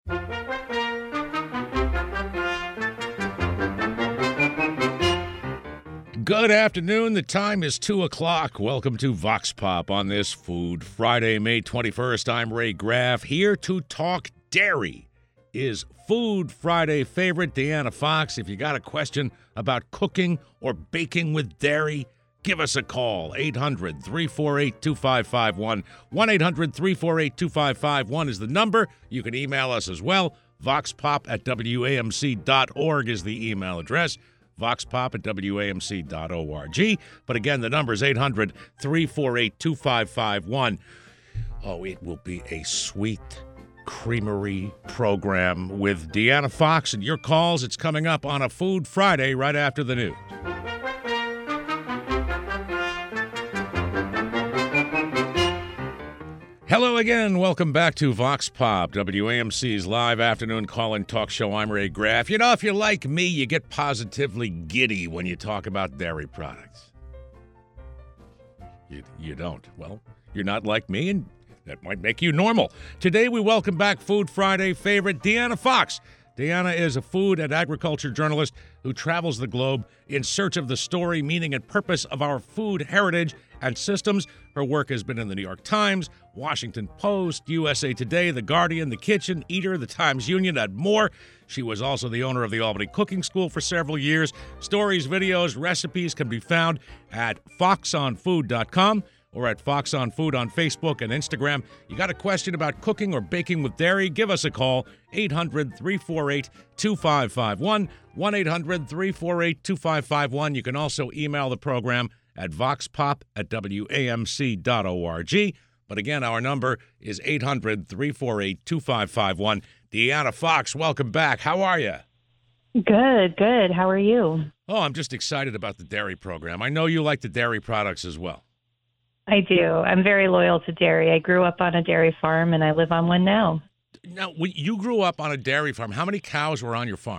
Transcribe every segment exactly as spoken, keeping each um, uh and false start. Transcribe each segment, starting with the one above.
Good afternoon. The time is two o'clock. Welcome to Vox Pop on this Food Friday, May twenty-first. I'm Ray Graff, here to talk dairy. Is Food Friday favorite Deanna Fox. If you got a question about cooking or baking with dairy, give us a call. eight hundred, three four eight, two five five one. one eight hundred, three four eight, two five five one is the number. You can email us as well. voxpop at w a m c dot org is the email address. voxpop at w a m c dot org. But again, the number is eight hundred, three four eight, two five five one. Oh, it will be a sweet creamery program with Deanna Fox and your calls. It's coming up on a Food Friday right after the news. Hello again. Welcome back to Vox Pop, W A M C's live afternoon call-in talk show. I'm Ray Graff. You know, if you're like me, you get positively giddy when you talk about dairy products. You, you don't. Well, you're not like me, and that might make you normal. Today, we welcome back Food Friday favorite Deanna Fox. Deanna is a food and agriculture journalist who travels the globe in search of the story, meaning, and purpose of our food heritage and systems. Her work has been in the New York Times, Washington Post, U S A Today, The Guardian, The Kitchen, Eater, The Times Union, and more. She was also the owner of the Albany Cooking School for several years. Stories, videos, recipes can be found at fox on food dot com or at Fox on Food on Facebook and Instagram. You got a question about cooking or baking with dairy? Give us a call, eight hundred, three four eight, two five five one, one eight hundred, three four eight, two five five one. You can also email the program at voxpop at w a m c dot org. But again, our number is eight hundred, three four eight, two five five one. Deanna Fox, welcome back. How are you? Good, good. How are you? Oh, I'm just excited about the dairy program. I know you like the dairy products as well. I do. I'm very loyal to dairy. I grew up on a dairy farm, and I live on one now. Now, when you grew up on a dairy farm, how many cows were on your farm?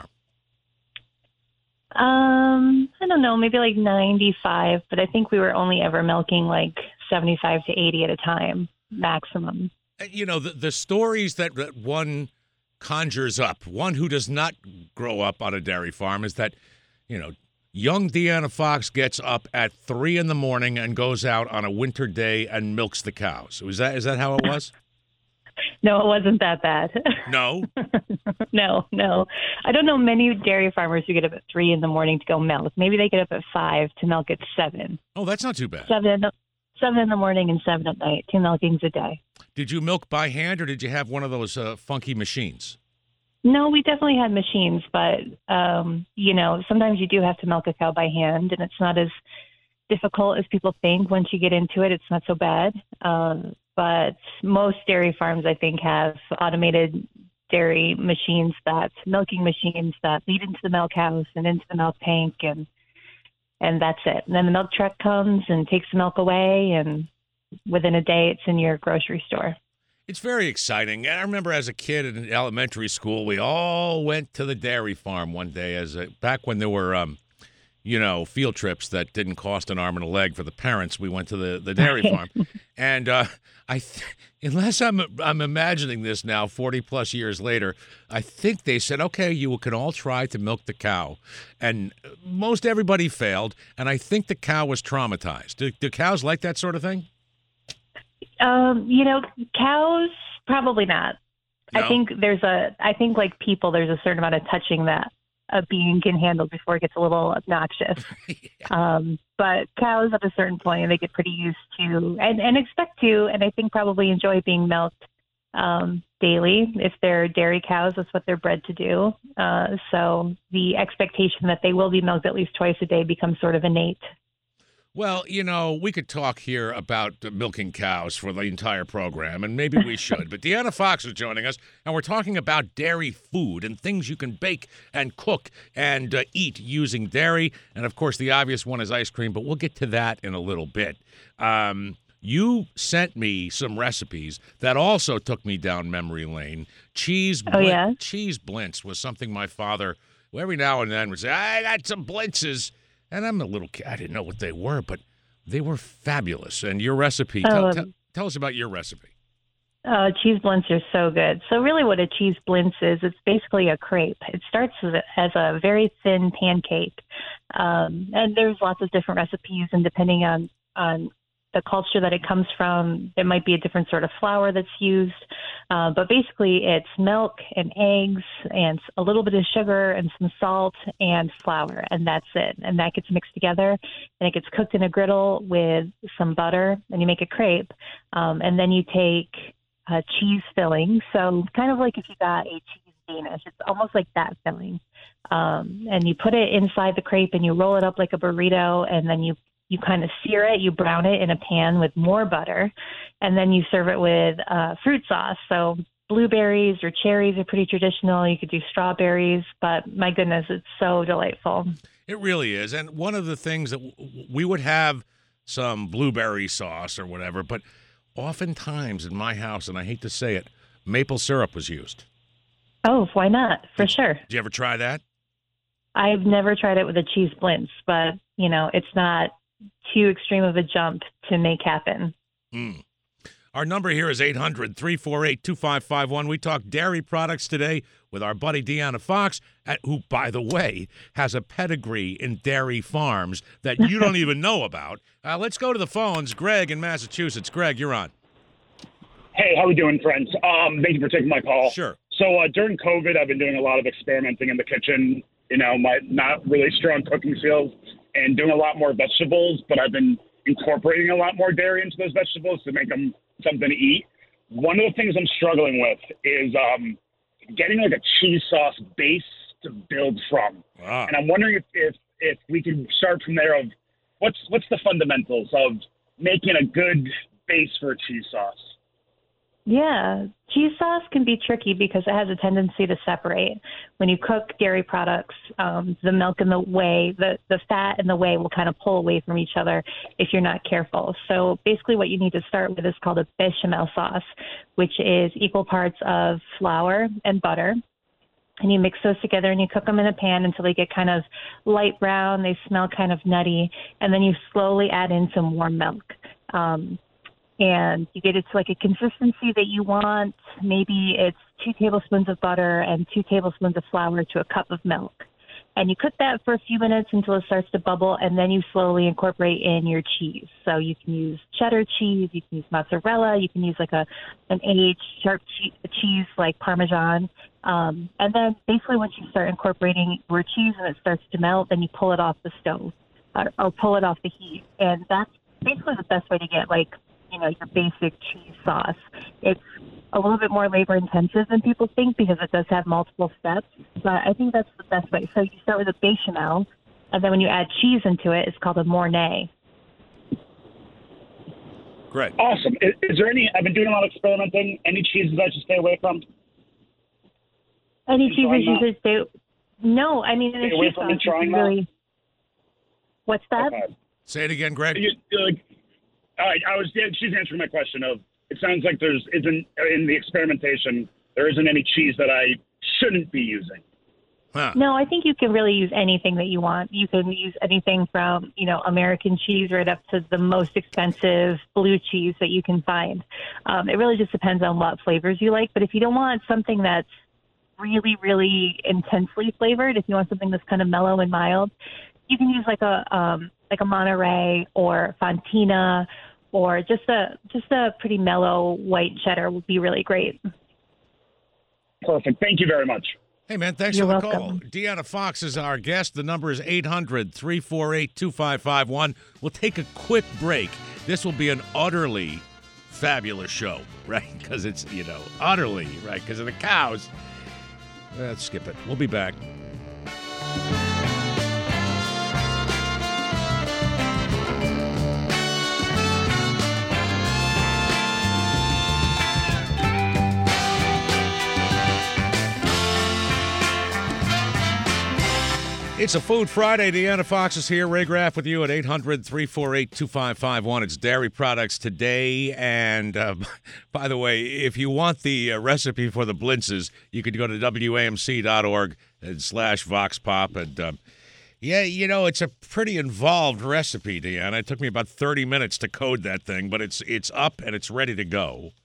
Um, I don't know, maybe like ninety-five, but I think we were only ever milking like seventy-five to eighty at a time, maximum. You know, the, the stories that, that one conjures up, one who does not grow up on a dairy farm, is that, you know, young Deanna Fox gets up at three in the morning and goes out on a winter day and milks the cows. Is that is that how it was? No, it wasn't that bad. No? no, no. I don't know many dairy farmers who get up at three in the morning to go milk. Maybe they get up at five to milk at seven. Oh, that's not too bad. Seven, seven in the morning and seven at night. Two milkings a day. Did you milk by hand, or did you have one of those uh, funky machines? No, we definitely had machines, but, um, you know, sometimes you do have to milk a cow by hand, and it's not as difficult as people think. Once you get into it, it's not so bad. Um, but most dairy farms, I think, have automated dairy machines, that milking machines that lead into the milk house and into the milk tank, and and that's it. And then the milk truck comes and takes the milk away, and within a day, it's in your grocery store. It's very exciting. I remember as a kid in elementary school, we all went to the dairy farm one day, as a, back when there were, um, you know, field trips that didn't cost an arm and a leg for the parents. We went to the, the dairy farm. And uh, I, th- unless I'm I'm imagining this now, forty plus years later, I think they said, okay, you can all try to milk the cow. And most everybody failed. And I think the cow was traumatized. Do, do cows like that sort of thing? Um, you know, cows, probably not. No? I think there's a, I think like people, there's a certain amount of touching that a being can handle before it gets a little obnoxious. yeah. Um, but cows at a certain point, they get pretty used to and, and expect to, and I think probably enjoy being milked um, daily. If they're dairy cows, that's what they're bred to do. Uh, so the expectation that they will be milked at least twice a day becomes sort of innate. Well, you know, we could talk here about milking cows for the entire program, and maybe we should. But Deanna Fox is joining us, and we're talking about dairy food and things you can bake and cook and uh, eat using dairy. And, of course, the obvious one is ice cream, but we'll get to that in a little bit. Um, you sent me some recipes that also took me down memory lane. Cheese, oh, yeah? Cheese blintz was something my father, every now and then, would say, I got some blintzes. And I'm a little kid. I didn't know what they were, but they were fabulous. And your recipe, tell, um, tell, tell us about your recipe. Uh, cheese blintz are so good. So really what a cheese blintz is, it's basically a crepe. It starts as a, as a very thin pancake. Um, and there's lots of different recipes, and depending on, on the culture that it comes from, there might be a different sort of flour that's used. Uh, but basically it's milk and eggs and a little bit of sugar and some salt and flour, and that's it. And that gets mixed together, and it gets cooked in a griddle with some butter, and you make a crepe. Um, and then you take a cheese filling. So kind of like if you got a cheese Danish, it's almost like that filling. Um, and you put it inside the crepe and you roll it up like a burrito, and then you You kind of sear it, you brown it in a pan with more butter, and then you serve it with uh, fruit sauce. So blueberries or cherries are pretty traditional. You could do strawberries, but my goodness, it's so delightful. It really is. And one of the things that w- we would have some blueberry sauce or whatever, but oftentimes in my house, and I hate to say it, maple syrup was used. Oh, why not? For did, sure. Did you ever try that? I've never tried it with a cheese blintz, but, you know, it's not too extreme of a jump to make happen. Mm. Our number here is eight hundred, three four eight, two five five one. We talk dairy products today with our buddy Deanna Fox, at, who, by the way, has a pedigree in dairy farms that you don't even know about. Uh, let's go to the phones. Greg in Massachusetts. Greg, you're on. Hey, how we doing, friends? Um, thank you for taking my call. Sure. So uh, during COVID, I've been doing a lot of experimenting in the kitchen. You know, my not really strong cooking skills, and doing a lot more vegetables, but I've been incorporating a lot more dairy into those vegetables to make them something to eat. One of the things I'm struggling with is um, getting like a cheese sauce base to build from. Wow. And I'm wondering if, if if we can start from there of what's what's the fundamentals of making a good base for a cheese sauce. Yeah, cheese sauce can be tricky because it has a tendency to separate. When you cook dairy products, um, the milk and the whey, the, the fat and the whey will kind of pull away from each other if you're not careful. So basically what you need to start with is called a bechamel sauce, which is equal parts of flour and butter. And you mix those together and you cook them in a pan until they get kind of light brown. They smell kind of nutty. And then you slowly add in some warm milk. Um, And you get it to like a consistency that you want. Maybe it's two tablespoons of butter and two tablespoons of flour to a cup of milk. And you cook that for a few minutes until it starts to bubble, and then you slowly incorporate in your cheese. So you can use cheddar cheese, you can use mozzarella, you can use like a an aged sharp cheese, cheese like Parmesan. Um, and then basically once you start incorporating your cheese and it starts to melt, then you pull it off the stove or, or pull it off the heat. And that's basically the best way to get like, you know, your basic cheese sauce. It's a little bit more labor intensive than people think because it does have multiple steps, but I think that's the best way. So you start with a bechamel, and then when you add cheese into it, it's called a mornay. Great. Awesome. Is, is there any, I've been doing a lot of experimenting, any cheeses I should stay away from? Any You cheeses trying you that? should stay, no, I mean, in a Stay away cheese from me sauce, you trying can that? really, what's that? Okay. Say it again, Greg. You, like, all right, I was, she's answering my question of, it sounds like there's isn't, in the experimentation, there isn't any cheese that I shouldn't be using. Huh. No, I think you can really use anything that you want. You can use anything from, you know, American cheese right up to the most expensive blue cheese that you can find. Um, it really just depends on what flavors you like. But if you don't want something that's really, really intensely flavored, if you want something that's kind of mellow and mild, you can use like a um, like a Monterey or Fontina, or just a just a pretty mellow white cheddar would be really great. Perfect. Thank you very much. Hey, man, thanks You're for the welcome. call. Deanna Fox is our guest. The number is eight hundred, three four eight, two five five one. We'll take a quick break. This will be an utterly fabulous show, right? Because it's, you know, utterly, right? Because of the cows. Let's skip it. We'll be back. It's a Food Friday. Deanna Fox is here. Ray Graff with you at eight hundred, three four eight, two five five one. It's dairy products today. And uh, by the way, if you want the uh, recipe for the blintzes, you could go to W A M C dot org and slash Vox Pop. And uh, yeah, you know, it's a pretty involved recipe, Deanna. It took me about thirty minutes to code that thing, but it's it's up and it's ready to go.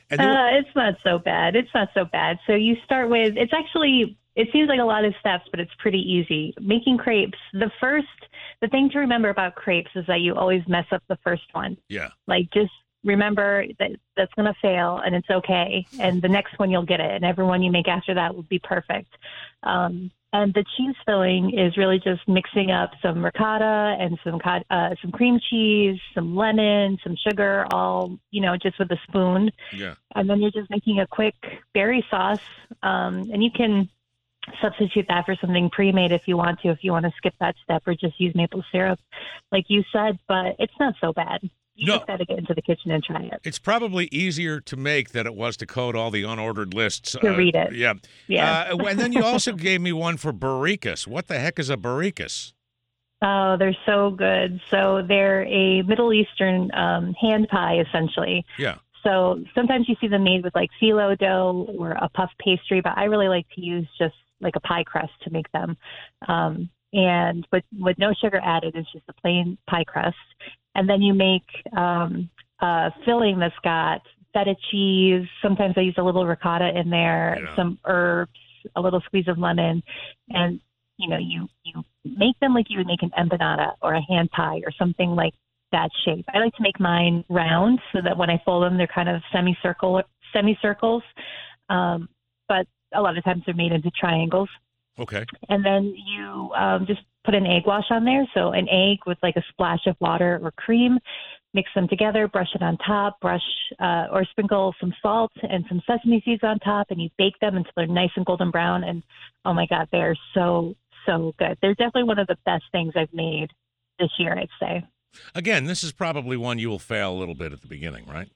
And then, Uh, it's not so bad. It's not so bad. So you start with, it's actually, it seems like a lot of steps, but it's pretty easy. Making crepes, the first, the thing to remember about crepes is that you always mess up the first one. yeah. Like, just remember that that's going to fail and it's okay. And the next one you'll get it. And every one you make after that will be perfect. Um, and the cheese filling is really just mixing up some ricotta and some co- uh, some cream cheese, some lemon, some sugar, all, you know, just with a spoon. Yeah. And then you're just making a quick berry sauce. Um, and you can substitute that for something pre-made if you want to, if you want to skip that step or just use maple syrup, like you said, but it's not so bad. You No. just got to get into the kitchen and try it. It's probably easier to make than it was to code all the unordered lists. To read it. Yeah. Yeah. Uh, and then you also gave me one for barikas. What the heck is a barikas? Oh, they're so good. So they're a Middle Eastern um, hand pie, essentially. Yeah. So sometimes you see them made with like phyllo dough or a puff pastry, but I really like to use just like a pie crust to make them. Um, and with, with no sugar added, it's just a plain pie crust. And then you make um, a filling that's got feta cheese. Sometimes I use a little ricotta in there, Yeah. some herbs, a little squeeze of lemon. And, you know, you, you make them like you would make an empanada or a hand pie or something like that shape. I like to make mine round so that when I fold them, they're kind of semicircle, semicircles. Um, but a lot of times they're made into triangles. Okay. And then you um, just put an egg wash on there. So an egg with like a splash of water or cream, mix them together, brush it on top, brush uh, or sprinkle some salt and some sesame seeds on top, and you bake them until they're nice and golden brown. And oh my God, they're so, so good. They're definitely one of the best things I've made this year, I'd say. Again, this is probably one you will fail a little bit at the beginning, right?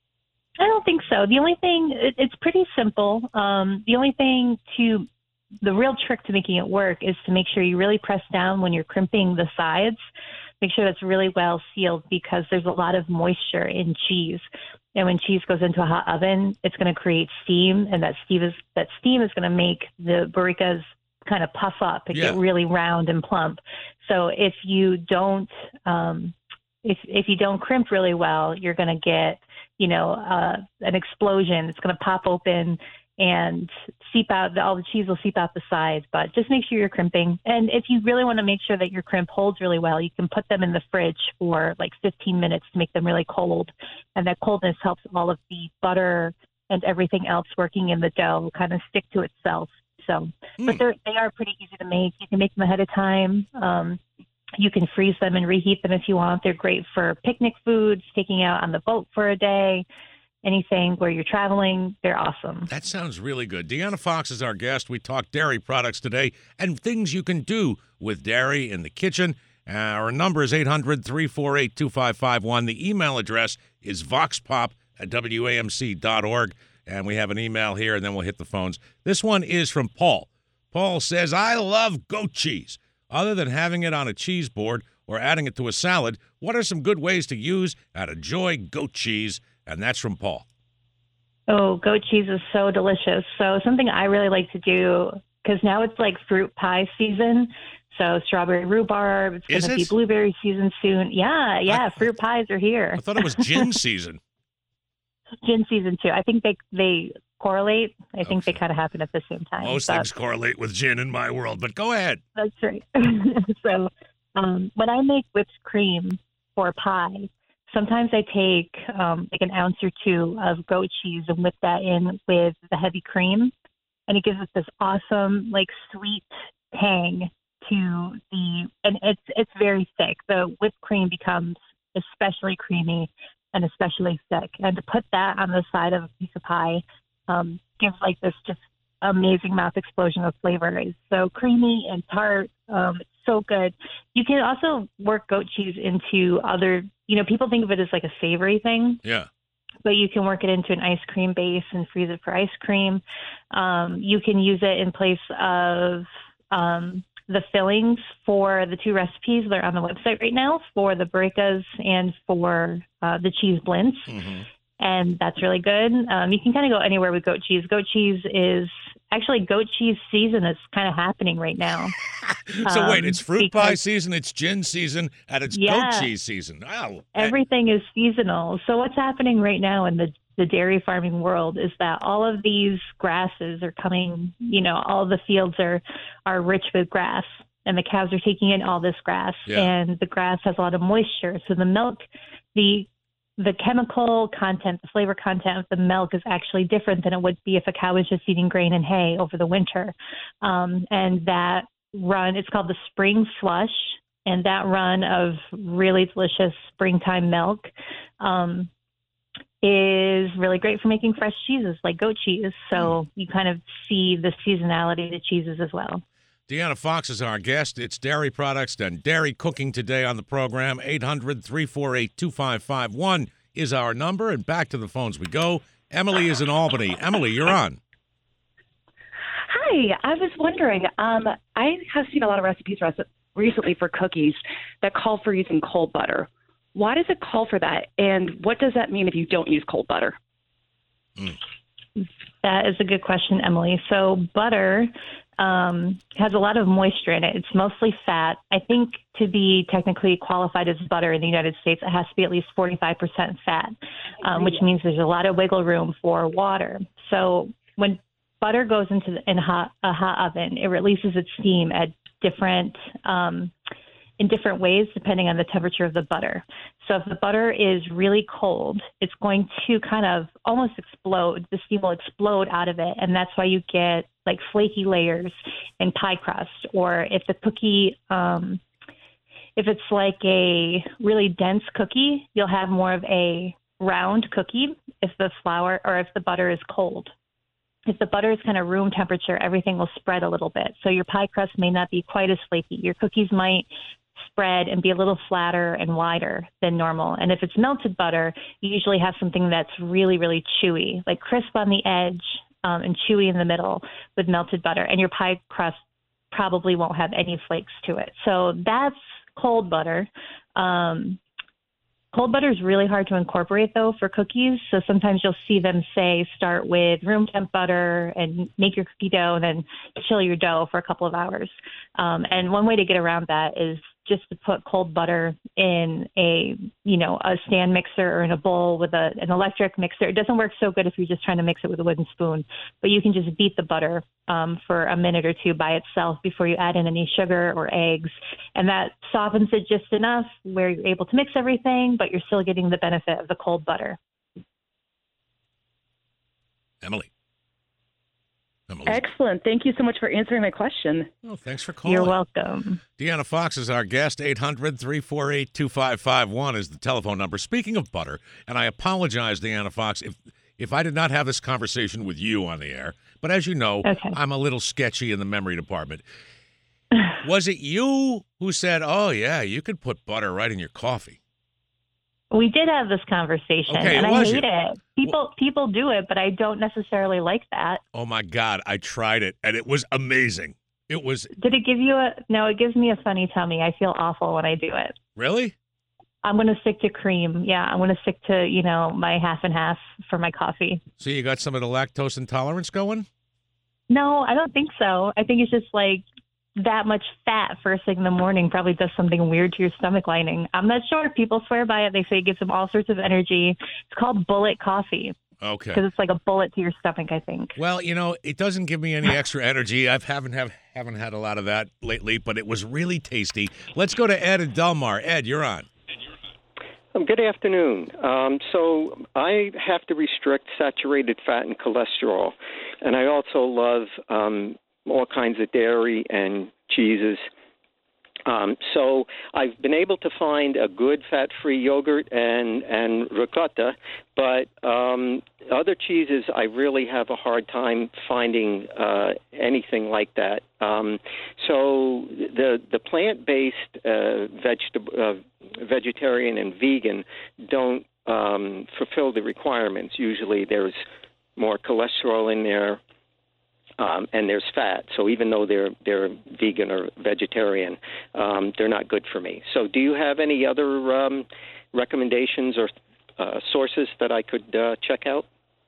I don't think so. The only thing, it, it's pretty simple. Um, the only thing to, the real trick to making it work is to make sure you really press down when you're crimping the sides. Make sure that's really well sealed because there's a lot of moisture in cheese. And when cheese goes into a hot oven, it's going to create steam, and that steam is, that steam is going to make the barikas kind of puff up and Yeah. get really round and plump. So if you don't, um, if if you don't crimp really well, you're going to get, you know, uh, an explosion. It's going to pop open and seep out. All the cheese will seep out the sides. But just make sure you're crimping. And if you really want to make sure that your crimp holds really well, you can put them in the fridge for like fifteen minutes to make them really cold. And that coldness helps all of the butter and everything else working in the dough kind of stick to itself. So, but they're, they are pretty easy to make. You can make them ahead of time. Um, you can freeze them and reheat them if you want. They're great for picnic foods, taking out on the boat for a day, anything where you're traveling. They're awesome. That sounds really good. Deanna Fox is our guest. We talked dairy products today and things you can do with dairy in the kitchen. Uh, our number is eight hundred, three four eight, two five five one. The email address is voxpop at W A M C dot org. And we have an email here, and then we'll hit the phones. This one is from Paul. Paul says, I love goat cheese. Other than having it on a cheese board or adding it to a salad, what are some good ways to use at Enjoy Goat Cheese? And that's from Paul. Oh, goat cheese is so delicious. So something I really like to do, because now it's like fruit pie season. So strawberry rhubarb, it's Is going to it? be blueberry season soon. Yeah, yeah, I- fruit pies are here. I thought it was gin season. Gin season too. I think they they correlate. I think Okay. they kind of happen at the same time. Most but things correlate with gin in my world, but go ahead. That's right. So um, when I make whipped cream for pie, sometimes I take um, like an ounce or two of goat cheese and whip that in with the heavy cream, and it gives us this awesome like sweet tang to the, and it's it's very thick. The whipped cream becomes especially creamy and especially thick. And to put that on the side of a piece of pie um, gives like this just amazing mouth explosion of flavor. It's so creamy and tart. Um, it's so good. You can also work goat cheese into other, you know, people think of it as like a savory thing, Yeah. but you can work it into an ice cream base and freeze it for ice cream. Um, you can use it in place of um, the fillings for the two recipes that are on the website right now for the barikas and for uh, the cheese blintz. Mm-hmm. And that's really good. Um, you can kind of go anywhere with goat cheese. Goat cheese is actually goat cheese season is kind of happening right now. So wait, Um, it's fruit pie because- season, it's gin season, and it's Yeah. goat cheese season. Wow. Everything is seasonal. So what's happening right now in the the dairy farming world is that all of these grasses are coming, you know, all the fields are, are rich with grass, and the cows are taking in all this grass, Yeah. and the grass has a lot of moisture. So the milk, the the chemical content, the flavor content of the milk is actually different than it would be if a cow was just eating grain and hay over the winter. Um, and that run, it's called the spring flush, and that run of really delicious springtime milk um, is really great for making fresh cheeses like goat cheese. So you kind of see the seasonality of the cheeses as well. Deanna Fox is our guest. It's dairy products and dairy cooking today on the program. eight hundred, three four eight, two five five one is our number. And back to the phones we go. Emily is in Albany. Emily, you're on. Hi, I was wondering, um, I have seen a lot of recipes recently for cookies that call for using cold butter. Why does it call for that? And what does that mean if you don't use cold butter? Mm. That is a good question, Emily. So butter um, has a lot of moisture in it. It's mostly fat. I think to be technically qualified as butter in the United States, it has to be at least forty-five percent fat, um, which means there's a lot of wiggle room for water. So when butter goes into the, in hot, a hot oven, it releases its steam at different um, in different ways depending on the temperature of the butter. So if the butter is really cold, it's going to kind of almost explode. The steam will explode out of it, and that's why you get like flaky layers in pie crust. Or if the cookie, um, if it's like a really dense cookie, you'll have more of a round cookie if the flour or if the butter is cold. If the butter is kind of room temperature, everything will spread a little bit. So your pie crust may not be quite as flaky. Your cookies might spread and be a little flatter and wider than normal. And if it's melted butter, you usually have something that's really, really chewy, like crisp on the edge um, and chewy in the middle with melted butter. And your pie crust probably won't have any flakes to it. So that's cold butter. Um, Cold butter is really hard to incorporate, though, for cookies. So sometimes you'll see them say start with room temp butter and make your cookie dough and then chill your dough for a couple of hours. Um, and one way to get around that is just to put cold butter in a, you know, a stand mixer or in a bowl with a, an electric mixer. It doesn't work so good if you're just trying to mix it with a wooden spoon, but you can just beat the butter um, for a minute or two by itself before you add in any sugar or eggs. And that softens it just enough where you're able to mix everything, but you're still getting the benefit of the cold butter. Emily. Emily. Excellent. Thank you so much for answering my question. Oh, thanks for calling. You're welcome. Deanna Fox is our guest. eight hundred, three four eight, two five five one is the telephone number. Speaking of butter, and I apologize, Deanna Fox, if if I did not have this conversation with you on the air, but as you know, Okay. I'm a little sketchy in the memory department. Was it you who said, oh, yeah, you could put butter right in your coffee? We did have this conversation, Okay, and it I was hate you. it. People people do it, but I don't necessarily like that. Oh, my God, I tried it, and it was amazing. It was, Did it give you a – no, it gives me a funny tummy. I feel awful when I do it. really? I'm going to stick to cream. Yeah, I'm going to stick to, you know, my half and half for my coffee. So you got some of the lactose intolerance going? No, I don't think so. I think it's just like that much fat first thing in the morning probably does something weird to your stomach lining. I'm not sure. People swear by it. They say it gives them all sorts of energy. It's called bullet coffee Okay. because it's like a bullet to your stomach, I think. Well, you know, it doesn't give me any extra energy. I haven't have haven't had a lot of that lately, but it was really tasty. Let's go to Ed in Delmar. Ed, you're on. Um, good afternoon. Um, so I have to restrict saturated fat and cholesterol, and I also love um, all kinds of dairy and cheeses. Um, so I've been able to find a good fat-free yogurt and, and ricotta, but um, other cheeses I really have a hard time finding uh, anything like that. Um, so the the plant-based uh, vegetable, uh, vegetarian and vegan don't um, fulfill the requirements. Usually there's more cholesterol in there. Um, and there's fat, so even though they're they're vegan or vegetarian, um, they're not good for me. So, do you have any other um, recommendations or uh, sources that I could uh, check out?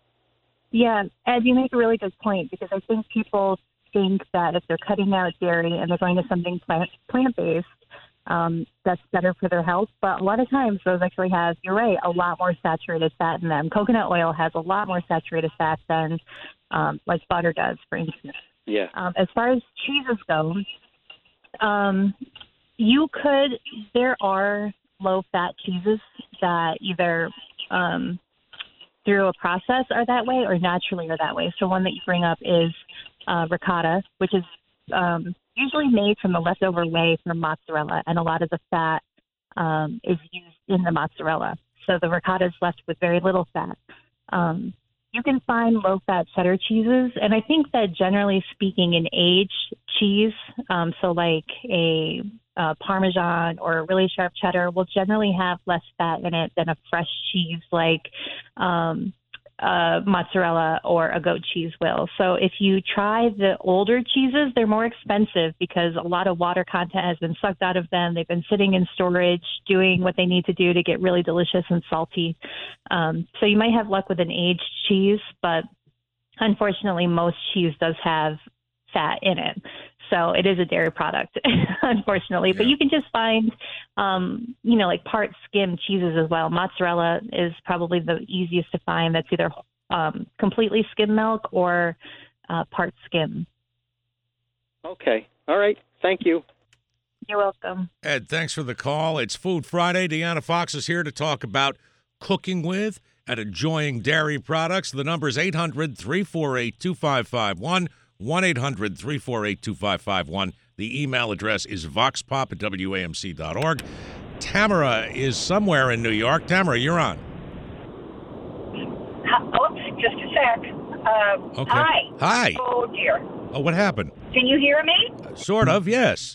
Yeah, Ed, you make a really good point because I think people think that if they're cutting out dairy and they're going to something plant plant based, Um, that's better for their health. But a lot of times those actually have, you're right, a lot more saturated fat in them. Coconut oil has a lot more saturated fat than um, like butter does, for instance. Yeah. Um, as far as cheeses go, um, you could, there are low-fat cheeses that either um, through a process are that way or naturally are that way. So one that you bring up is uh, ricotta, which is um, usually made from the leftover whey from mozzarella, and a lot of the fat um, is used in the mozzarella. So the ricotta is left with very little fat. Um, you can find low-fat cheddar cheeses, and I think that generally speaking, an aged cheese, um, so like a uh, Parmesan or a really sharp cheddar, will generally have less fat in it than a fresh cheese like um, uh, mozzarella or a goat cheese will. So if you try the older cheeses, they're more expensive because a lot of water content has been sucked out of them. They've been sitting in storage, doing what they need to do to get really delicious and salty. Um, so you might have luck with an aged cheese, but unfortunately, most cheese does have fat in it. So it is a dairy product, unfortunately. Yeah. But you can just find, um, you know, like part skim cheeses as well. Mozzarella is probably the easiest to find. That's either um, completely skim milk or uh, part skim. Okay. All right. Thank you. You're welcome. Ed, thanks for the call. It's Food Friday. Deanna Fox is here to talk about cooking with and enjoying dairy products. The number is eight hundred, three four eight, two five five one. one eight hundred, three four eight, two five five one. The email address is voxpop at W A M C dot org. Tamara is somewhere in New York. Tamara, you're on. Oops, just a sec. Uh, Okay. Hi. Hi. Oh, dear. Oh, what happened? Can you hear me? Uh, sort of, yes.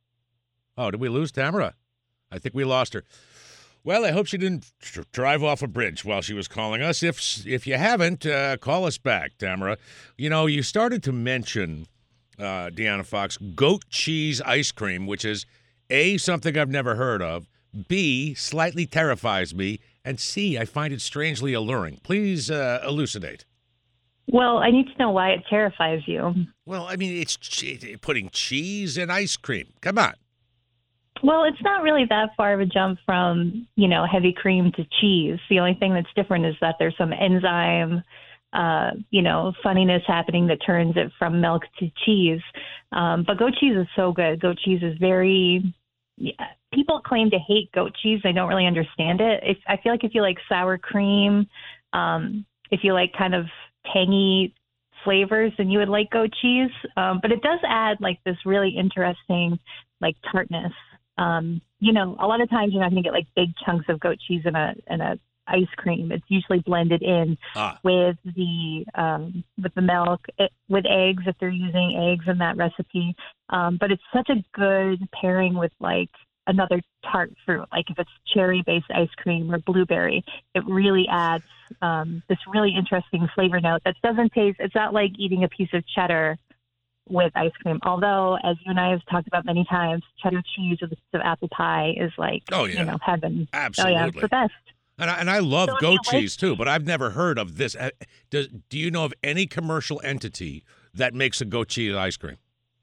Oh, did we lose Tamara? I think we lost her. Well, I hope she didn't tr- drive off a bridge while she was calling us. If if you haven't, uh, call us back, Tamara. You know, you started to mention, uh, Deanna Fox, goat cheese ice cream, which is, A, something I've never heard of, B, slightly terrifies me, and C, I find it strangely alluring. Please uh, elucidate. Well, I need to know why it terrifies you. Well, I mean, it's che- putting cheese in ice cream. Come on. Well, it's not really that far of a jump from, you know, heavy cream to cheese. The only thing that's different is that there's some enzyme, uh, you know, funniness happening that turns it from milk to cheese. Um, but goat cheese is so good. Goat cheese is very, yeah, people claim to hate goat cheese. They don't really understand it. If, I feel like if you like sour cream, um, if you like kind of tangy flavors, then you would like goat cheese. Um, but it does add like this really interesting like tartness. Um, you know, a lot of times you're not going to get like big chunks of goat cheese in a in a ice cream. It's usually blended in Ah. with the um, with the milk, it, with eggs if they're using eggs in that recipe. Um, but it's such a good pairing with like another tart fruit, like if it's cherry-based ice cream or blueberry. It really adds um, this really interesting flavor note that doesn't taste. It's not like eating a piece of cheddar with ice cream. Although, as you and I have talked about many times, cheddar cheese with a piece of apple pie is like, Oh, yeah. you know, heaven. Absolutely. Oh, yeah, it's the best. And I, and I love So, goat yeah, like- cheese, too, but I've never heard of this. Uh, Does, do you know of any commercial entity that makes a goat cheese ice cream?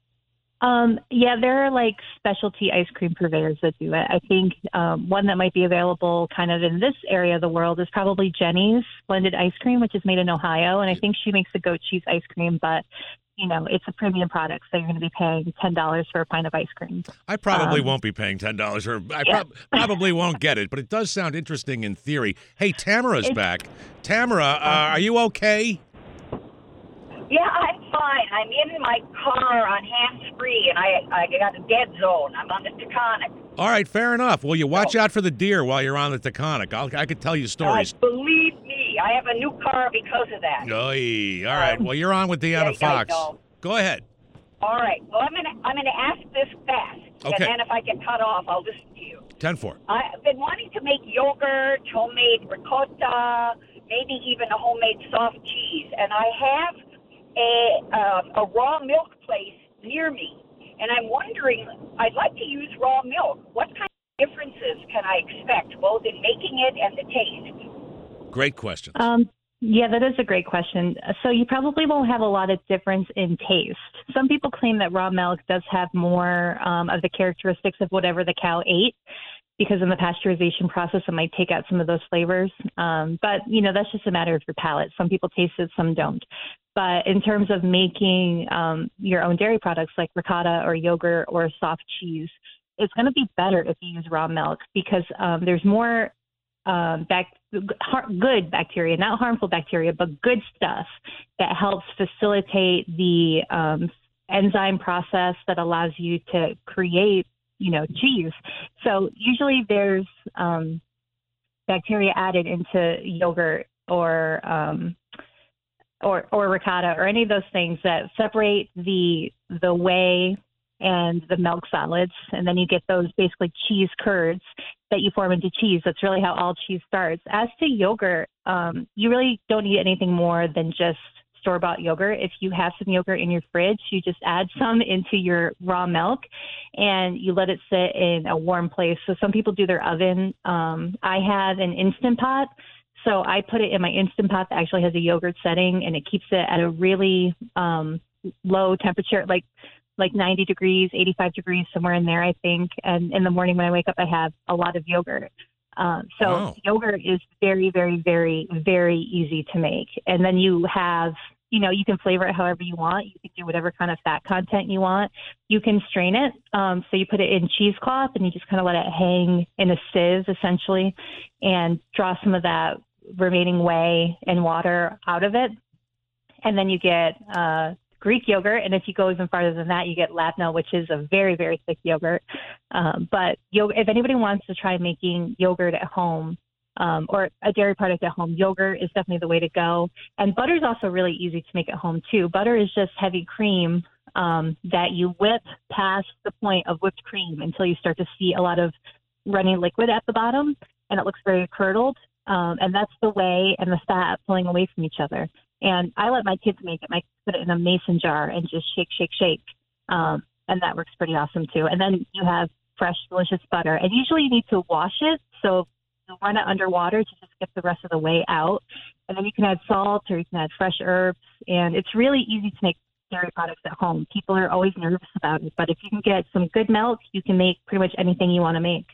Um, yeah, there are like specialty ice cream purveyors that do it. I think um, one that might be available kind of in this area of the world is probably Jenny's Blended Ice Cream, which is made in Ohio. And I think she makes the goat cheese ice cream, but, you know, it's a premium product, so you're going to be paying ten dollars for a pint of ice cream. I probably Um, won't be paying ten dollars, or I Yeah. prob- probably won't get it, but it does sound interesting in theory. Hey, Tamara's It's- back. Tamara, uh, are you okay? Yeah, I'm fine. I'm in my car on hands-free, and I I got a dead zone. I'm on the Taconic. All right, fair enough. Well, you watch Oh. out for the deer while you're on the Taconic. I'll, I could tell you Uh, stories. believe me, I have a new car because of that. Oy. All right, well, you're on with Deanna yeah, I Fox. know. Go ahead. All right. Well, I'm gonna I'm gonna ask this fast, Okay. and then if I get cut off, I'll listen to you. ten four. I've been wanting to make yogurt, homemade ricotta, maybe even a homemade soft cheese, and I have a uh, a raw milk place near me, and I'm wondering, I'd like to use raw milk. What kind of differences can I expect, both in making it and the taste? Great questions. Um, Yeah, that is a great question. So you probably won't have a lot of difference in taste. Some people claim that raw milk does have more um, of the characteristics of whatever the cow ate, because in the pasteurization process, it might take out some of those flavors. Um, but, you know, that's just a matter of your palate. Some people taste it, some don't. But in terms of making um, your own dairy products like ricotta or yogurt or soft cheese, it's going to be better if you use raw milk, because um, there's more um, bac- har- good bacteria, not harmful bacteria, but good stuff that helps facilitate the um, enzyme process that allows you to create, you know, cheese. So usually there's um, bacteria added into yogurt or um, or or ricotta or any of those things that separate the the whey and the milk solids, and then you get those basically cheese curds that you form into cheese. That's really how all cheese starts. As to yogurt, um, you really don't need anything more than just store-bought yogurt. If you have some yogurt in your fridge, you just add some into your raw milk and you let it sit in a warm place. So some people do their oven. Um, I have an Instant Pot. So I put it in my Instant Pot that actually has a yogurt setting, and it keeps it at a really um, low temperature, like like ninety degrees, eighty-five degrees, somewhere in there, I think. And in the morning when I wake up, I have a lot of yogurt. Um, so Wow. Yogurt is very, very, very, very easy to make. And then you have, you know, you can flavor it however you want. You can do whatever kind of fat content you want. You can strain it. Um, so you put it in cheesecloth and you just kind of let it hang in a sieve, essentially, and draw some of that remaining whey and water out of it. And then you get uh, Greek yogurt. And if you go even farther than that, you get Labna, which is a very, very thick yogurt. Um, but yo- if anybody wants to try making yogurt at home, um, or a dairy product at home, yogurt is definitely the way to go. And butter is also really easy to make at home, too. Butter is just heavy cream um, that you whip past the point of whipped cream until you start to see a lot of running liquid at the bottom, and it looks very curdled. Um, and that's the whey and the fat pulling away from each other. And I let my kids make it. My kids put it in a mason jar and just shake, shake, shake. Um, and that works pretty awesome, too. And then you have fresh, delicious butter. And usually you need to wash it. So you run it underwater to just get the rest of the whey out. And then you can add salt or you can add fresh herbs. And it's really easy to make dairy products at home. People are always nervous about it. But if you can get some good milk, you can make pretty much anything you want to make.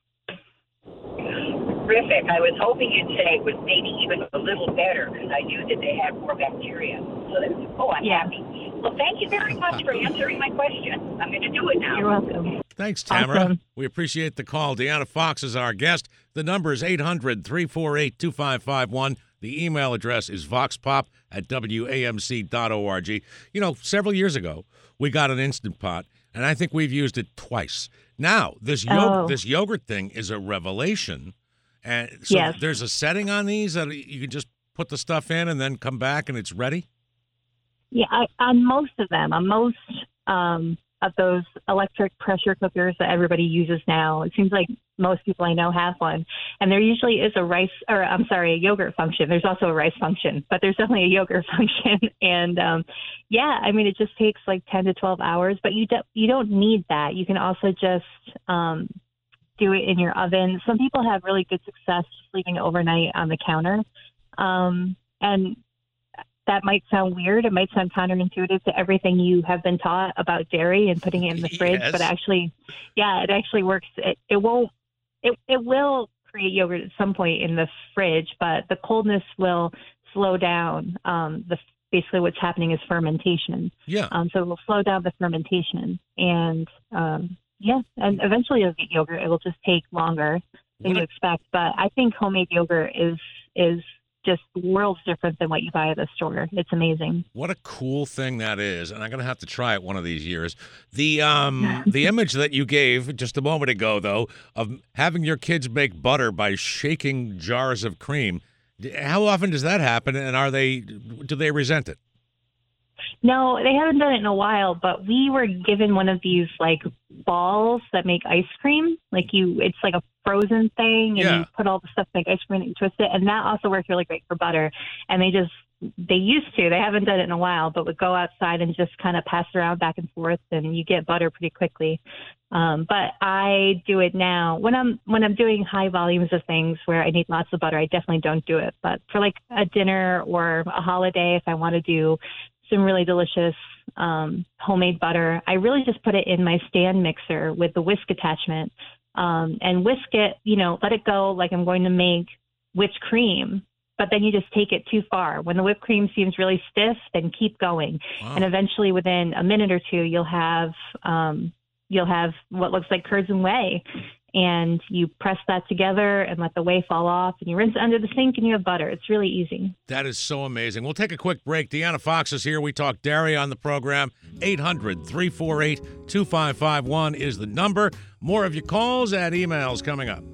Terrific. I was hoping you'd say it was maybe even a little better, because I knew that they had more bacteria. So that's, oh, I'm Yeah. happy. Well, thank you very much for answering my question. I'm going to do it now. You're welcome. Thanks, Tamara. Awesome. We appreciate the call. Deanna Fox is our guest. The number is eight hundred, three four eight, two five five one. The email address is voxpop at W A M C dot org. You know, several years ago, we got an Instant Pot, and I think we've used it twice. Now, this, yo- Oh. this yogurt thing is a revelation. And so Yes. there's a setting on these that you can just put the stuff in and then come back and it's ready? Yeah, I, on most of them, on most um, of those electric pressure cookers that everybody uses now, it seems like most people I know have one. And there usually is a rice, or I'm sorry, a yogurt function. There's also a rice function, but there's definitely a yogurt function. And um, yeah, I mean, it just takes like ten to twelve hours, but you, do, you don't need that. You can also just um, do it in your oven. Some people have really good success just leaving it overnight on the counter. Um, and that might sound weird. It might sound counterintuitive to everything you have been taught about dairy and putting it in the fridge, Yes. but actually, yeah, it actually works. It, it won't, it, it will create yogurt at some point in the fridge, but the coldness will slow down. Um, the, basically what's happening is fermentation. Yeah. Um, so it will slow down the fermentation, and, um, yeah, and eventually you'll get yogurt. It will just take longer than What you a- expect. But I think homemade yogurt is is just worlds different than what you buy at the store. It's amazing. What a cool thing that is, and I'm going to have to try it one of these years. The um the image that you gave just a moment ago, though, of having your kids make butter by shaking jars of cream, how often does that happen, and are they do they resent it? No, they haven't done it in a while, but we were given one of these like balls that make ice cream. Like you, it's like a frozen thing, and Yeah. you put all the stuff to make ice cream and you twist it, and that also works really great for butter. And they just they used to, they haven't done it in a while, but would go outside and just kind of pass around back and forth, and you get butter pretty quickly. Um, but I do it now when I'm when I'm doing high volumes of things where I need lots of butter. I definitely don't do it. But for like a dinner or a holiday, if I want to do some really delicious um, homemade butter, I really just put it in my stand mixer with the whisk attachment um, and whisk it. You know, let it go like I'm going to make whipped cream. But then you just take it too far. When the whipped cream seems really stiff, then keep going, Wow. and eventually, within a minute or two, you'll have um, you'll have what looks like curds and whey, and you press that together and let the whey fall off, and you rinse it under the sink, and you have butter. It's really easy. That is so amazing. We'll take a quick break. Deanna Fox is here. We talk dairy on the program. eight hundred, three four eight, two five five one is the number. More of your calls and emails coming up.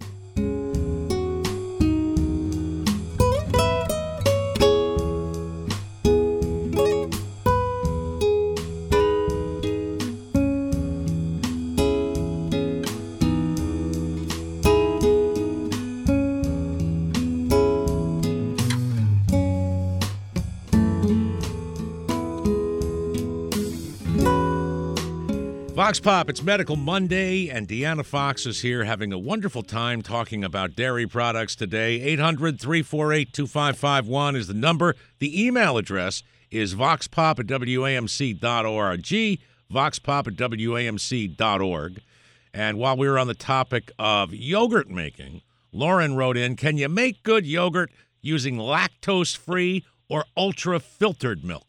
Vox Pop, it's Medical Monday, and Deanna Fox is here having a wonderful time talking about dairy products today. eight hundred, three four eight, two five five one is the number. The email address is voxpop at w a m c dot org, voxpop at w a m c dot org. And while we were on the topic of yogurt making, Lauren wrote in, can you make good yogurt using lactose-free or ultra-filtered milk?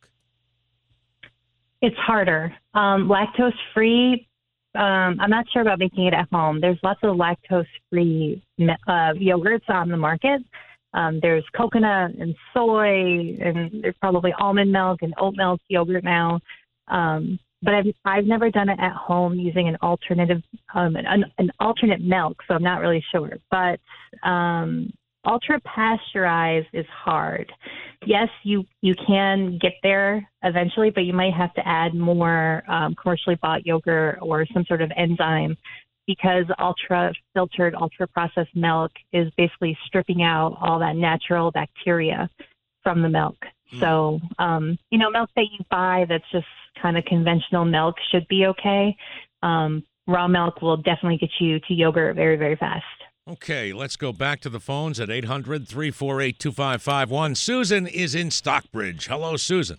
It's harder. Um, lactose-free, um, I'm not sure about making it at home. There's lots of lactose-free uh, yogurts on the market. Um, there's coconut and soy, and there's probably almond milk and oat milk yogurt now. Um, but I've, I've never done it at home using an alternative, um, an, an alternate milk, so I'm not really sure. But um, ultra pasteurized is hard. Yes, you, you can get there eventually, but you might have to add more um, commercially bought yogurt or some sort of enzyme, because ultra filtered, ultra processed milk is basically stripping out all that natural bacteria from the milk. Mm. So, um, you know, milk that you buy that's just kind of conventional milk should be okay. Um, raw milk will definitely get you to yogurt very, very fast. Okay, let's go back to the phones at eight hundred, three four eight, two five five one. Susan is in Stockbridge. Hello, Susan.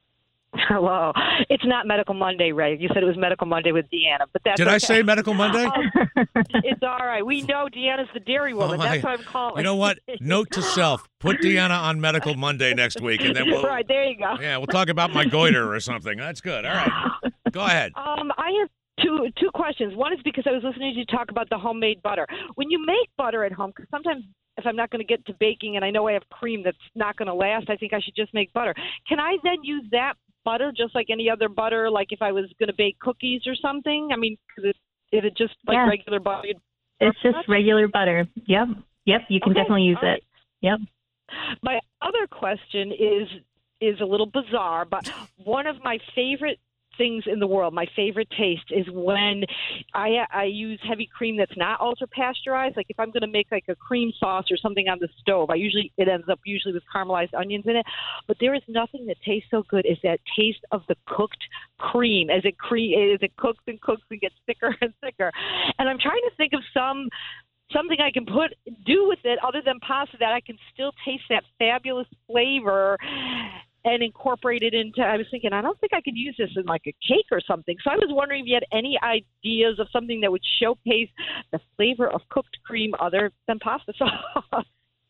Hello. It's not Medical Monday, Ray. You said it was Medical Monday with Deanna, but that's Did okay. I say Medical Monday? Oh, it's all right. We know Deanna's the dairy woman. Oh, that's why I'm calling. You know what? Note to self: put Deanna on Medical Monday next week, and then we'll. Right there you go. Yeah, we'll talk about my goiter or something. That's good. All right, go ahead. Um, I have two two questions. One is because I was listening to you talk about the homemade butter. When you make butter at home, because sometimes if I'm not going to get to baking and I know I have cream that's not going to last, I think I should just make butter. Can I then use that butter just like any other butter, like if I was going to bake cookies or something? I mean, is it, is it just like yeah. regular butter? It's just regular butter. Yep. Yep. You can okay. definitely use All it. right. Yep. My other question is is a little bizarre, but one of my favorite things in the world, my favorite taste is when I I use heavy cream that's not ultra pasteurized. Like if I'm going to make like a cream sauce or something on the stove, I usually it ends up usually with caramelized onions in it. But there is nothing that tastes so good as that taste of the cooked cream as it cre- as it cooks and cooks and gets thicker and thicker. And I'm trying to think of some something I can put do with it other than pasta that I can still taste that fabulous flavor and incorporate it into, I was thinking, I don't think I could use this in like a cake or something. So I was wondering if you had any ideas of something that would showcase the flavor of cooked cream other than pasta sauce.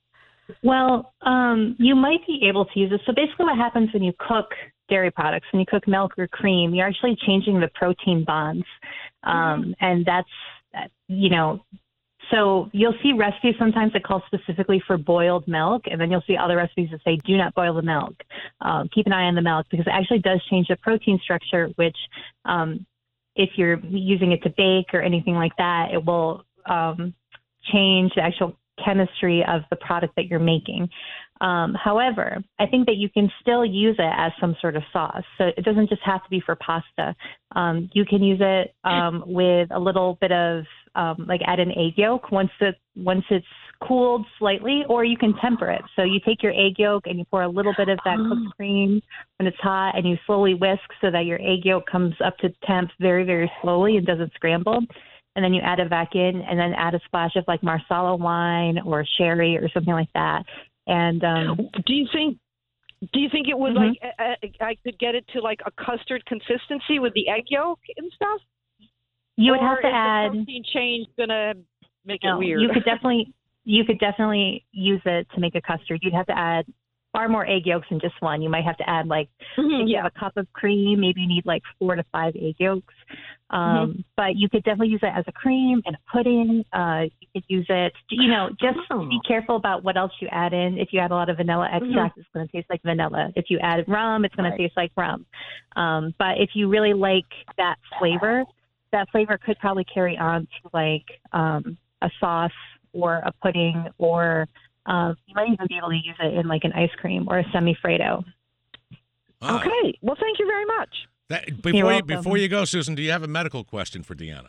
Well, um, you might be able to use it. So basically what happens when you cook dairy products, when you cook milk or cream, you're actually changing the protein bonds. Um, mm-hmm. And that's, you know, so you'll see recipes sometimes that call specifically for boiled milk, and then you'll see other recipes that say do not boil the milk. Um, keep an eye on the milk because it actually does change the protein structure, which um, if you're using it to bake or anything like that, it will um, change the actual chemistry of the product that you're making. Um, however, I think that you can still use it as some sort of sauce. So it doesn't just have to be for pasta. Um, you can use it um, with a little bit of um, like add an egg yolk once it once it's cooled slightly, or you can temper it. So you take your egg yolk and you pour a little bit of that cooked cream when it's hot, and you slowly whisk so that your egg yolk comes up to temp very, very slowly and doesn't scramble. And then you add it back in, and then add a splash of like Marsala wine or sherry or something like that. And um, do you think? Do you think it would mm-hmm. like I, I could get it to like a custard consistency with the egg yolk and stuff? You would or have to is add. The protein change gonna make no, it weird? You could definitely, you could definitely use it to make a custard. You'd have to add far more egg yolks than just one. You might have to add like mm-hmm, if you yeah. have a cup of cream, maybe you need like four to five egg yolks. Um, mm-hmm. But you could definitely use it as a cream and a pudding. Uh, you could use it, you know, just oh. be careful about what else you add in. If you add a lot of vanilla extract, mm-hmm. it's going to taste like vanilla. If you add rum, it's going right. to taste like rum. Um, but if you really like that flavor, that flavor could probably carry on to like um, a sauce or a pudding, or um, you might even be able to use it in like an ice cream or a semi-Freddo. Wow. Okay. Well, thank you very much. That, before you before you go, Susan, do you have a medical question for Deanna?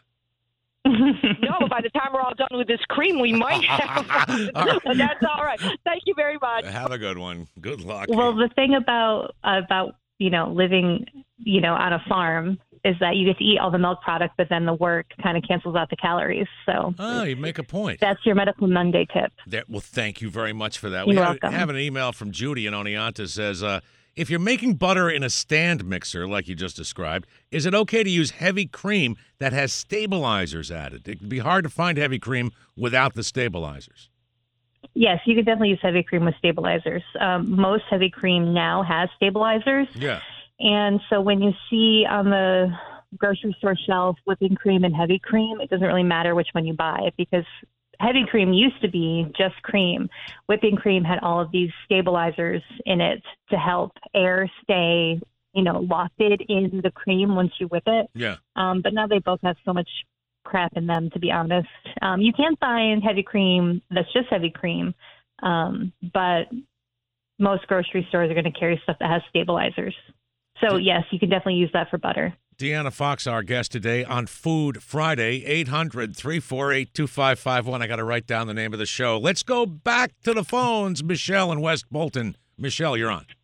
No, but by the time we're all done with this cream, we might have. Right. And that's all right. Thank you very much. Have a good one. Good luck. Well, the thing about about you know living you know on a farm is that you get to eat all the milk product, but then the work kind of cancels out the calories. So oh, you make a point. That's your Medical Monday tip. There, well, thank you very much for that. You're we have, welcome. have an email from Judy in Oneonta says, uh, if you're making butter in a stand mixer, like you just described, is it okay to use heavy cream that has stabilizers added? It can be hard to find heavy cream without the stabilizers. Yes, you could definitely use heavy cream with stabilizers. Um, most heavy cream now has stabilizers. Yeah. And so when you see on the grocery store shelf whipping cream and heavy cream, it doesn't really matter which one you buy, because heavy cream used to be just cream. Whipping cream had all of these stabilizers in it to help air stay, you know, locked in the cream once you whip it. Yeah. Um, but now they both have so much crap in them, to be honest. Um, you can find heavy cream that's just heavy cream, um, but most grocery stores are going to carry stuff that has stabilizers. So, yes, you can definitely use that for butter. Deanna Fox, our guest today on Food Friday, eight hundred, three four eight, two five five one. I got to write down the name of the show. Let's go back to the phones. Michelle in West Bolton. Michelle, you're on.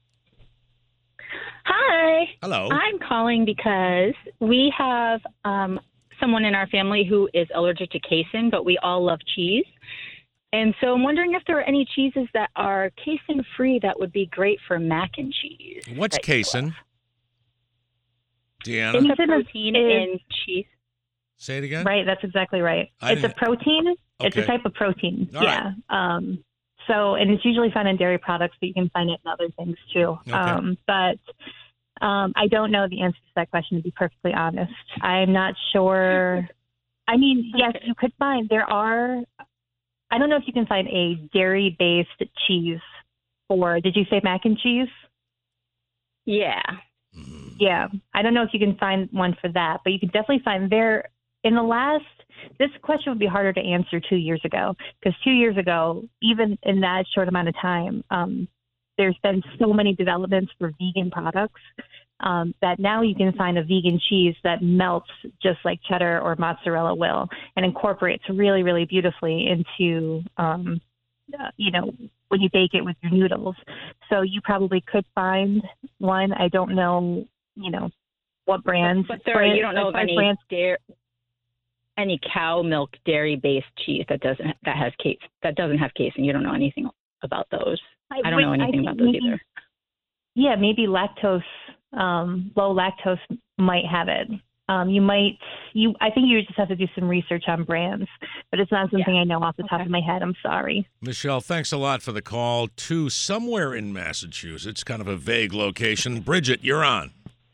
Hi. Hello. I'm calling because we have um, someone in our family who is allergic to casein, but we all love cheese. And so I'm wondering if there are any cheeses that are casein-free that would be great for mac and cheese. What's casein? Deanna? It's a protein is, in cheese. Say it again? Right, that's exactly right. I it's a didn't- protein. It's Okay. a type of protein. All yeah. Um, so, and it's usually found in dairy products, but you can find it in other things too. Okay. Um, but um, I don't know the answer to that question, to be perfectly honest. I'm not sure. I mean, yes, Okay. you could find, there are, I don't know if you can find a dairy-based cheese for, did you say mac and cheese? Yeah. Yeah, I don't know if you can find one for that, but you can definitely find there. In the last, this question would be harder to answer two years ago, because two years ago, even in that short amount of time, um, there's been so many developments for vegan products um, that now you can find a vegan cheese that melts just like cheddar or mozzarella will, and incorporates really, really beautifully into, um, uh, you know, when you bake it with your noodles. So you probably could find one. I don't know, you know, what brands. But there, brand, you don't know of any brands. dairy, any cow milk dairy-based cheese that doesn't that has case that doesn't have casein. You don't know anything about those. I, I don't would- know anything think about those maybe, either. Yeah, maybe lactose, um, low lactose might have it. Um, you might, you. I think you just have to do some research on brands, but it's not something Yeah. I know off the top Okay. of my head. I'm sorry. Michelle, thanks a lot for the call to somewhere in Massachusetts, kind of a vague location. Bridget, you're on.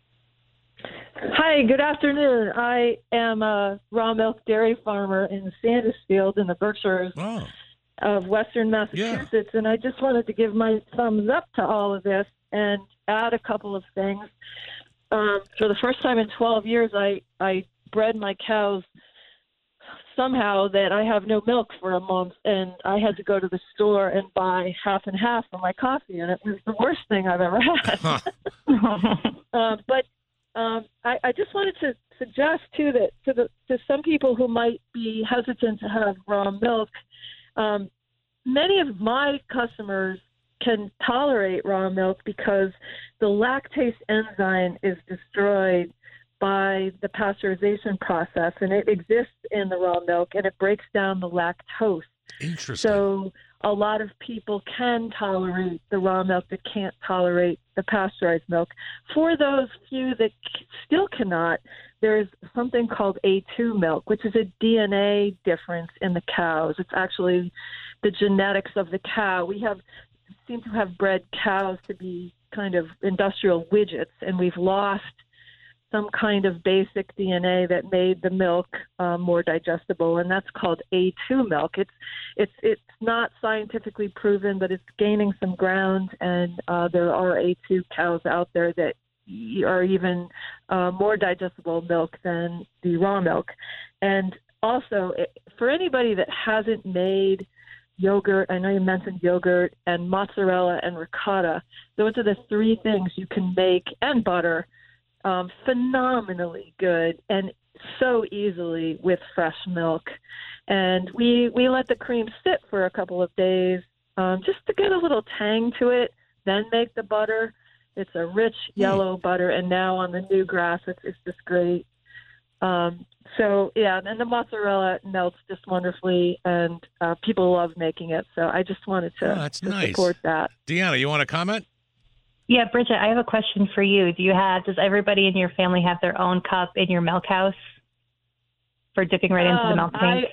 Hi, good afternoon. I am a raw milk dairy farmer in Sandusfield in the Berkshires Oh, of Western Massachusetts, and I just wanted to give my thumbs up to all of this and add a couple of things. Um, for the first time in twelve years, I, I bred my cows somehow that I have no milk for a month, and I had to go to the store and buy half and half for my coffee, and it was the worst thing I've ever had. uh, but um, I, I just wanted to suggest too that to the to some people who might be hesitant to have raw milk, um, many of my customers can tolerate raw milk because the lactase enzyme is destroyed by the pasteurization process, and it exists in the raw milk, and it breaks down the lactose. Interesting. So a lot of people can tolerate the raw milk that can't tolerate the pasteurized milk. For those few that c- still cannot, there's something called A two milk, which is a D N A difference in the cows. It's actually the genetics of the cow. We have seem to have bred cows to be kind of industrial widgets, and we've lost some kind of basic D N A that made the milk um, more digestible, and that's called A two milk. It's it's it's not scientifically proven, but it's gaining some ground, and uh, there are A two cows out there that are even uh, more digestible milk than the raw milk. And also, it, for anybody that hasn't made yogurt, I know you mentioned yogurt, and mozzarella and ricotta, those are the three things you can make, and butter, Um, phenomenally good and so easily with fresh milk. And we we let the cream sit for a couple of days um, just to get a little tang to it, then make the butter. It's a rich yellow mm. butter, and now on the new grass, it's, it's just great. Um, so, yeah, and the mozzarella melts just wonderfully, and uh, people love making it. So I just wanted to, oh, that's to nice. support that. Deanna, you want to comment? Yeah, Bridget, I have a question for you. Do you have, does everybody in your family have their own cup in your milk house for dipping right into um, the milk tank?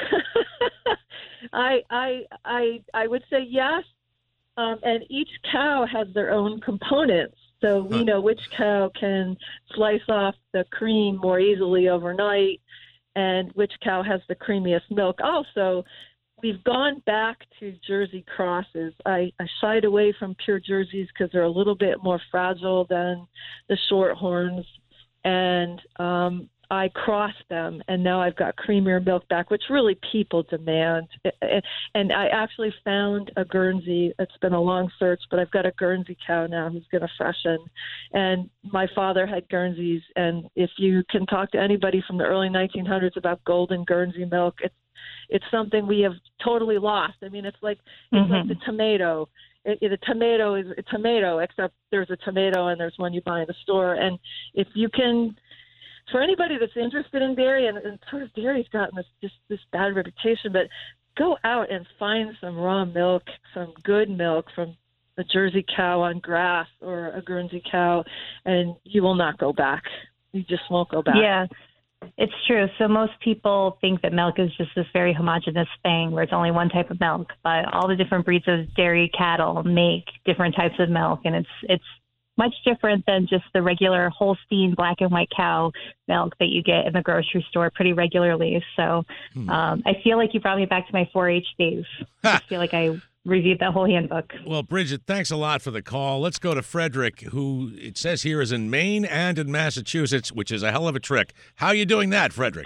I, I, I, I would say yes. Um, and each cow has their own components. So we huh. know which cow can slice off the cream more easily overnight and which cow has the creamiest milk. Also, we've gone back to Jersey crosses. I, I shied away from pure Jerseys because they're a little bit more fragile than the Shorthorns. And um, I crossed them, and now I've got creamier milk back, which really people demand. And I actually found a Guernsey. It's been a long search, but I've got a Guernsey cow now who's going to freshen. And my father had Guernseys, and if you can talk to anybody from the early nineteen hundreds about golden Guernsey milk, it's it's something we have totally lost. I mean, it's like it's mm-hmm. like the tomato. It, it, a tomato is a tomato, except there's a tomato and there's one you buy in the store. And if you can, for anybody that's interested in dairy, and, and sort of dairy's gotten this just this bad reputation, but go out and find some raw milk, some good milk from a Jersey cow on grass or a Guernsey cow, and you will not go back. You just won't go back. Yeah. It's true. So most people think that milk is just this very homogenous thing where it's only one type of milk, but all the different breeds of dairy cattle make different types of milk, and it's it's much different than just the regular Holstein black and white cow milk that you get in the grocery store pretty regularly. So hmm. um, I feel like you brought me back to my four H days. I feel like I reviewed that whole handbook. Well, Bridget, thanks a lot for the call. Let's go to Frederick, who it says here is in Maine and in Massachusetts, which is a hell of a trick. How are you doing that, Frederick?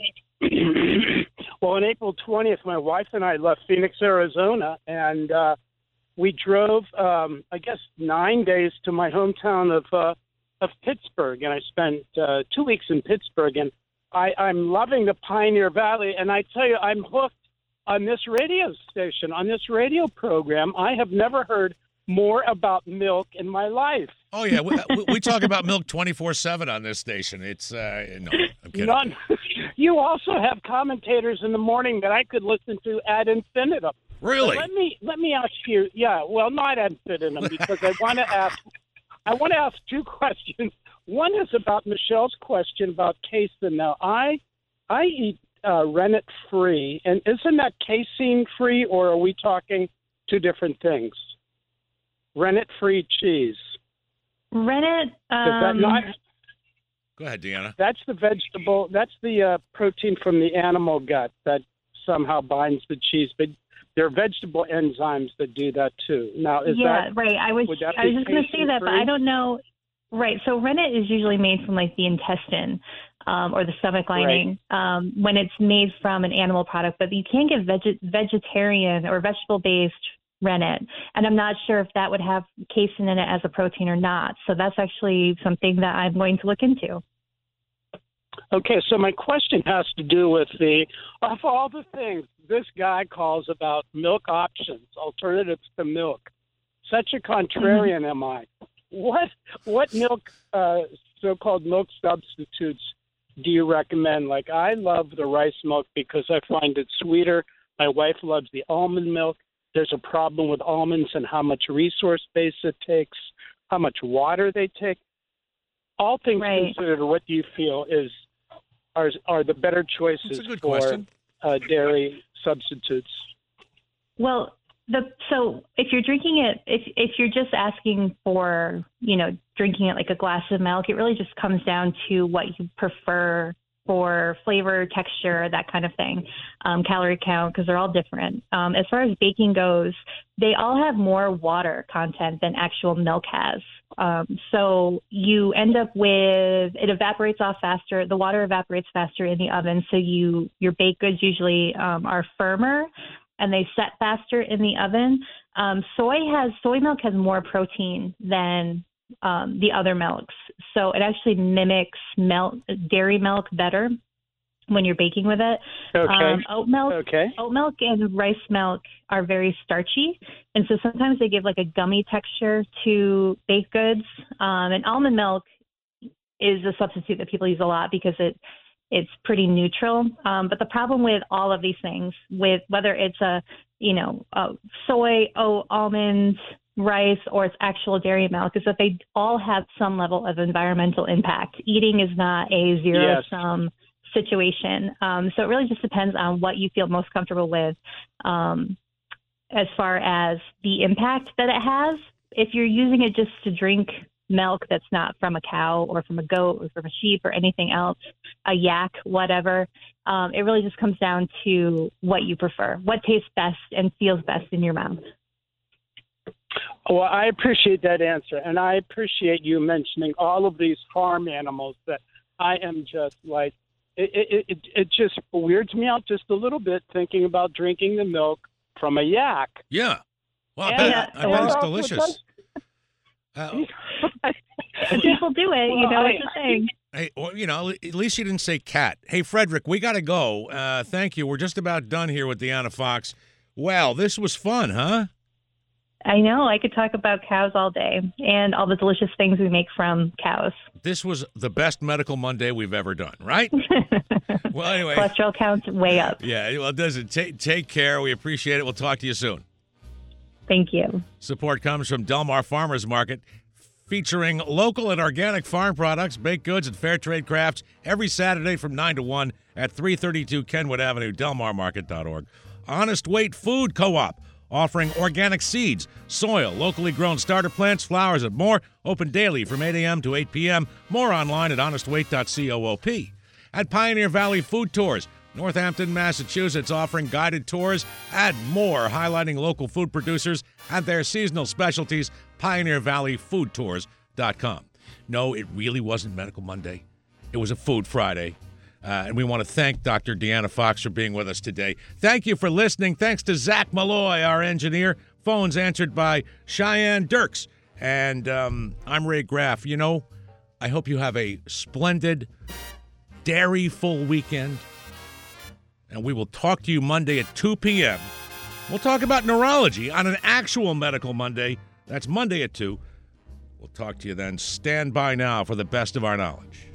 Well, on April twentieth, my wife and I left Phoenix, Arizona, and uh, we drove, um, I guess, nine days to my hometown of uh, of Pittsburgh, and I spent uh, two weeks in Pittsburgh, and I, I'm loving the Pioneer Valley, and I tell you, I'm hooked on this radio station, on this radio program. I have never heard more about milk in my life. Oh, yeah. We, we talk about milk twenty-four seven on this station. It's, uh, no, I'm kidding. None. You also have commentators in the morning that I could listen to ad infinitum. Really? But let me let me ask you, yeah, well, not ad infinitum, because I want to ask, I want to ask two questions. One is about Michelle's question about casein. Now, I, I eat Uh, rennet free, and isn't that casein free, or are we talking two different things? Rennet free cheese. Rennet. Um, Is that not? Go ahead, Deanna. That's the vegetable. That's the uh, protein from the animal gut that somehow binds the cheese, but there are vegetable enzymes that do that too. Now, is yeah, that right? I was I was just going to say that, but I don't know. Right. So rennet is usually made from like the intestine um, or the stomach lining right. um, when it's made from an animal product. But you can get veg- vegetarian or vegetable-based rennet. And I'm not sure if that would have casein in it as a protein or not. So that's actually something that I'm going to look into. Okay, so my question has to do with the, of all the things this guy calls about milk options, alternatives to milk. Such a contrarian mm-hmm. am I. What what milk, uh, so-called milk substitutes do you recommend? Like, I love the rice milk because I find it sweeter. My wife loves the almond milk. There's a problem with almonds and how much resource base it takes, how much water they take. All things right. considered, what do you feel is are are the better choices for uh, dairy substitutes? Well, the so if you're drinking it, if if you're just asking for, you know, drinking it like a glass of milk, it really just comes down to what you prefer for flavor, texture, that kind of thing, um, calorie count, because they're all different. Um, as far as baking goes, they all have more water content than actual milk has. Um, so you end up with, it evaporates off faster. The water evaporates faster in the oven. So you, your baked goods usually um, are firmer and they set faster in the oven. Um, soy has, soy milk has more protein than um, the other milks. So it actually mimics milk, dairy milk better when you're baking with it. Okay. Um, oat milk, okay. oat milk and rice milk are very starchy. And so sometimes they give like a gummy texture to baked goods. Um, and almond milk is a substitute that people use a lot because it, it's pretty neutral. Um, but the problem with all of these things, with whether it's a, you know, a soy, oat, almond, rice, or it's actual dairy milk, is that they all have some level of environmental impact. Eating is not a zero-sum yes. situation. Um, so it really just depends on what you feel most comfortable with um, as far as the impact that it has. If you're using it just to drink milk that's not from a cow or from a goat or from a sheep or anything else, a yak, whatever, um, it really just comes down to what you prefer, what tastes best and feels best in your mouth. Well, I appreciate that answer, and I appreciate you mentioning all of these farm animals that I am just like, it, it, it, it just weirds me out just a little bit thinking about drinking the milk from a yak. Yeah. Well, I Yeah. bet, Yeah. I bet Well, it's also delicious. Uh, People do it, you know, it's a thing. Hey, well, you know, at least you didn't say cat. Hey, Frederick, we got to go. Uh, thank you. We're just about done here with Deanna Fox. Well, this was fun, huh? I know. I could talk about cows all day and all the delicious things we make from cows. This was the best Medical Monday we've ever done, right? Well, anyway. Cholesterol counts way up. Yeah, well, does it. Take, take care. We appreciate it. We'll talk to you soon. Thank you. Support comes from Delmar Farmers Market, featuring local and organic farm products, baked goods, and fair trade crafts every Saturday from nine to one at three thirty-two Kenwood Avenue, delmar market dot org. Honest Weight Food Co-op, offering organic seeds, soil, locally grown starter plants, flowers, and more. Open daily from eight a.m. to eight p.m. More online at honest weight dot coop. At Pioneer Valley Food Tours, Northampton, Massachusetts, offering guided tours and more, highlighting local food producers and their seasonal specialties. pioneer valley food tours dot com. No, it really wasn't Medical Monday. It was a Food Friday. Uh, and we want to thank Doctor Deanna Fox for being with us today. Thank you for listening. Thanks to Zach Malloy, our engineer. Phones answered by Cheyenne Dirks. And um, I'm Ray Graff. You know, I hope you have a splendid, dairy-full weekend. And we will talk to you Monday at two p.m. We'll talk about neurology on an actual Medical Monday. That's Monday at two. We'll talk to you then. Stand by now for the best of our knowledge.